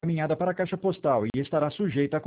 encaminhada para a caixa postal e estará sujeita a